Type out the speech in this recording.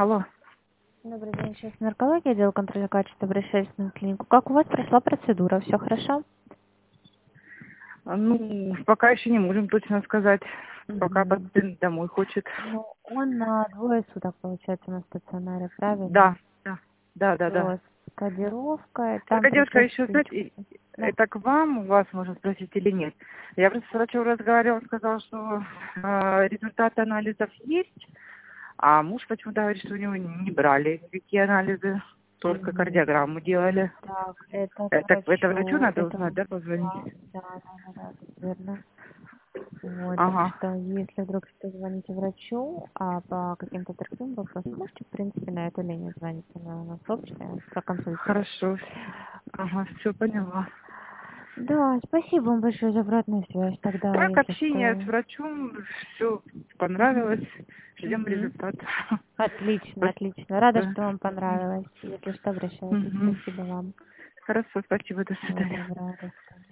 Алло. Добрый день, сейчас наркология, отдел контроля качества, обращаюсь на клинику. Как у вас прошла процедура? Все хорошо? Ну, пока еще не можем точно сказать. Пока Мгм. пациент домой хочет. Ну, он на двое суток, получается, на стационаре, правильно? Да, да, да, да, да. Все, с кодировкой, там Только, девушка, пришлось еще, знаете, птичку. Да. это к вам, у вас можно спросить или нет. Я просто с врачом разговаривала, он сказал, что результаты анализов есть, а муж почему-то говорит, что у него не брали никакие анализы, только Мгм. кардиограмму делали. Так, это к Это врачу врачу, надо узнать, да, позвонить? да, да, верно. Вот, так Ага. что, если вдруг что, звоните врачу, а по каким-то другим вопросам, можете, в принципе, на эту линию звонить, она у нас общая, проконсультировать. Хорошо. Ага, все поняла. Да, спасибо вам большое за обратную связь. Тогда, Так, если общение с что. врачом, все Мгм. понравилось. Ждем Мгм. результат. Отлично, отлично. Рада, Спасибо. что вам понравилось. Если что, обращайтесь. Мгм. Спасибо вам. Хорошо, спасибо, до Всего свидания. доброго. До свидания.